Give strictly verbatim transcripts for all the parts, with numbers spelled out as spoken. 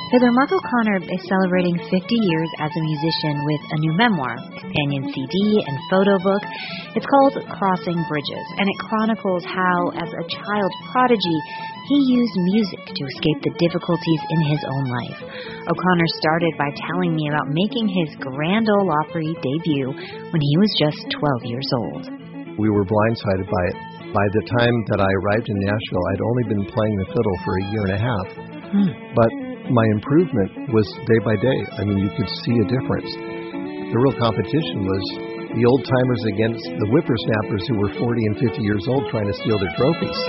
Fiddler Mark O'Connor is celebrating fifty years as a musician with a new memoir, companion C D, and photo book. It's called Crossing Bridges, and it chronicles how, as a child prodigy, he used music to escape the difficulties in his own life. O'Connor started by telling me about making his Grand Ole Opry debut when he was just twelve years old. We were blindsided by it. By the time that I arrived in Nashville, I'd only been playing the fiddle for a year and a half. Hmm. But my improvement was day by day. I mean, you could see a difference. The real competition was the old-timers against the whippersnappers who were forty and fifty years old trying to steal their trophies.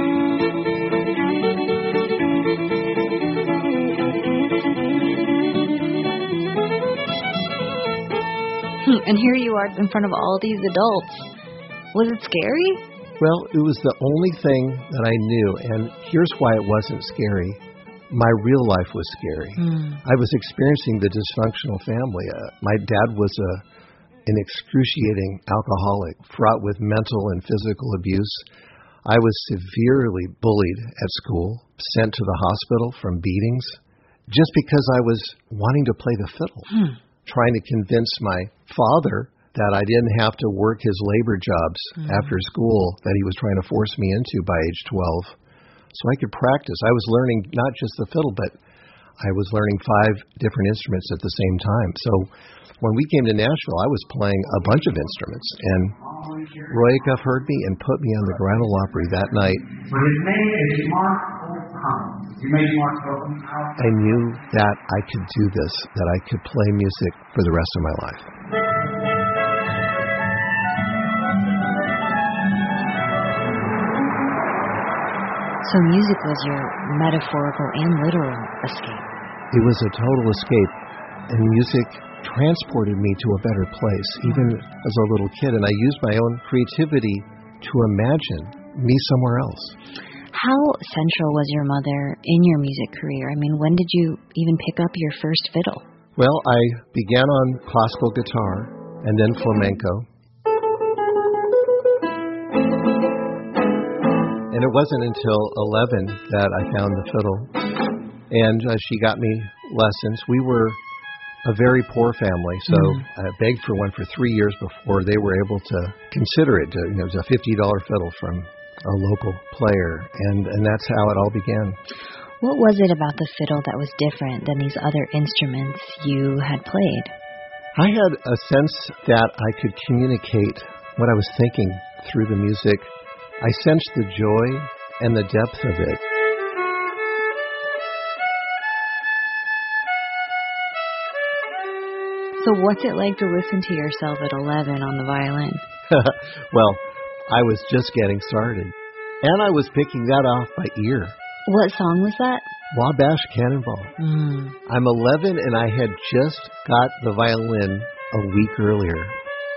And here you are in front of all these adults. Was it scary? Well, it was the only thing that I knew, and here's why it wasn't scary. My real life was scary. Mm. I was experiencing the dysfunctional family. Uh, my dad was a, an excruciating alcoholic, fraught with mental and physical abuse. I was severely bullied at school, sent to the hospital from beatings, just because I was wanting to play the fiddle, mm. trying to convince my father that I didn't have to work his labor jobs mm. after school that he was trying to force me into by age twelve. So I could practice. I was learning not just the fiddle, but I was learning five different instruments at the same time. So when we came to Nashville, I was playing a bunch of instruments. And Roy Acuff heard me and put me on the Grand Ole Opry that night. But his name is Mark O'Connor. You made Mark O'Connor. I knew that I could do this, that I could play music for the rest of my life. So music was your metaphorical and literal escape. It was a total escape, and music transported me to a better place, even as a little kid, and I used my own creativity to imagine me somewhere else. How central was your mother in your music career? I mean, when did you even pick up your first fiddle? Well, I began on classical guitar and then flamenco. And it wasn't until eleven that I found the fiddle, and uh, she got me lessons. We were a very poor family, so mm. I begged for one for three years before they were able to consider it. You know, it was a fifty dollar fiddle from a local player, and, and that's how it all began. What was it about the fiddle that was different than these other instruments you had played? I had a sense that I could communicate what I was thinking through the music. I sensed the joy and the depth of it. So what's it like to listen to yourself at eleven on the violin? Well, I was just getting started. And I was picking that off by ear. What song was that? Wabash Cannonball. Mm. I'm eleven and I had just got the violin a week earlier.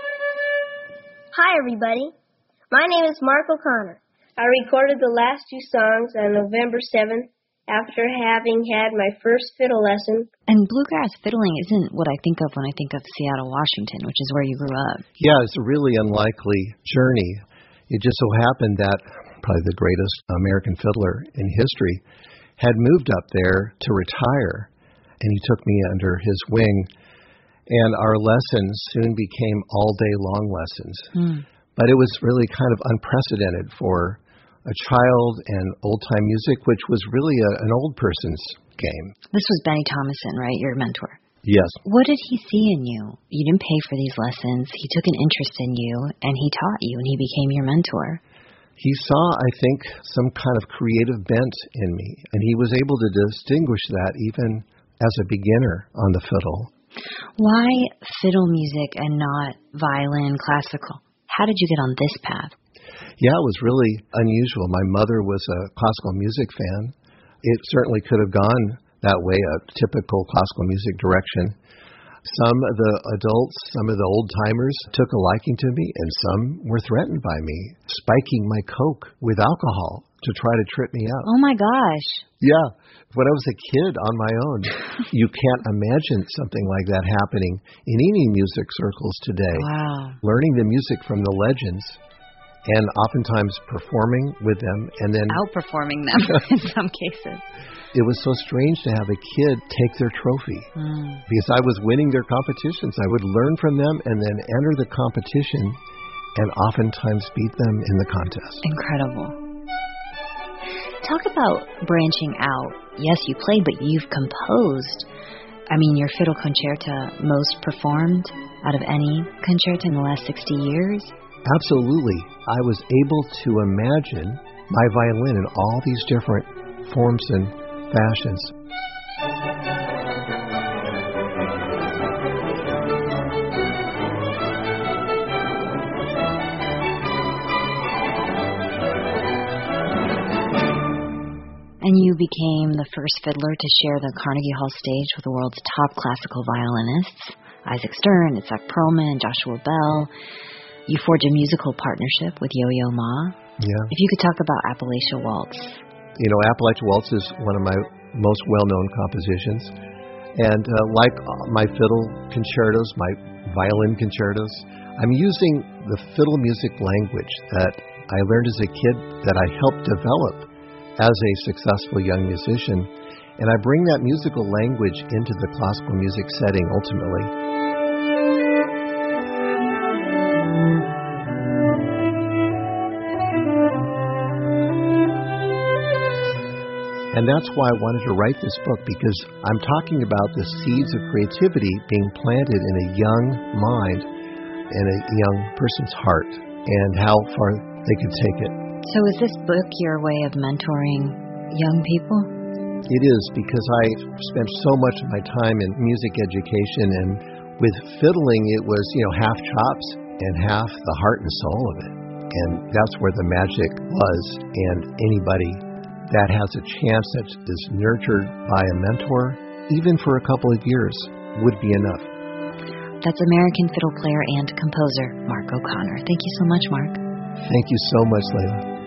Hi, everybody. My name is Mark O'Connor. I recorded the last two songs on November seventh after having had my first fiddle lesson. And bluegrass fiddling isn't what I think of when I think of Seattle, Washington, which is where you grew up. Yeah, it's a really unlikely journey. It just so happened that probably the greatest American fiddler in history had moved up there to retire, and he took me under his wing, and our lessons soon became all-day long lessons. Mm. But it was really kind of unprecedented for a child and old-time music, which was really a, an old person's game. This was Benny Thomason, right, your mentor? Yes. What did he see in you? You didn't pay for these lessons. He took an interest in you, and he taught you, and he became your mentor. He saw, I think, some kind of creative bent in me, and he was able to distinguish that even as a beginner on the fiddle. Why fiddle music and not violin, classical? How did you get on this path? Yeah, it was really unusual. My mother was a classical music fan. It certainly could have gone that way, a typical classical music direction. Some of the adults, some of the old-timers took a liking to me, and some were threatened by me, spiking my Coke with alcohol to try to trip me up. Oh, my gosh. Yeah. When I was a kid on my own, you can't imagine something like that happening in any music circles today. Wow. Learning the music from the legends and oftentimes performing with them and then outperforming them in some cases. it was so strange to have a kid take their trophy. Mm. Because I was winning their competitions. I would learn from them and then enter the competition and oftentimes beat them in the contest. Incredible. Talk about branching out. Yes, you played, but you've composed. I mean, your fiddle concerta most performed out of any concerta in the last sixty years? Absolutely. I was able to imagine my violin in all these different forms and fashions. And you became the first fiddler to share the Carnegie Hall stage with the world's top classical violinists, Isaac Stern, Itzhak Perlman, Joshua Bell. You forged a musical partnership with Yo-Yo Ma. Yeah. If you could talk about Appalachia Waltz. You know, Appalachia Waltz is one of my most well-known compositions. And uh, like my fiddle concertos, my violin concertos, I'm using the fiddle music language that I learned as a kid that I helped develop as a successful young musician, and I bring that musical language into the classical music setting ultimately. And that's why I wanted to write this book, because I'm talking about the seeds of creativity being planted in a young mind and a young person's heart, and how far they could take it. So is this book your way of mentoring young people? It is, because I spent so much of my time in music education, and with fiddling it was, you know, half chops and half the heart and soul of it. And that's where the magic was. And anybody that has a chance that is nurtured by a mentor, even for a couple of years, would be enough. That's American fiddle player and composer Mark O'Connor. Thank you so much, Mark. Thank you so much, Layla.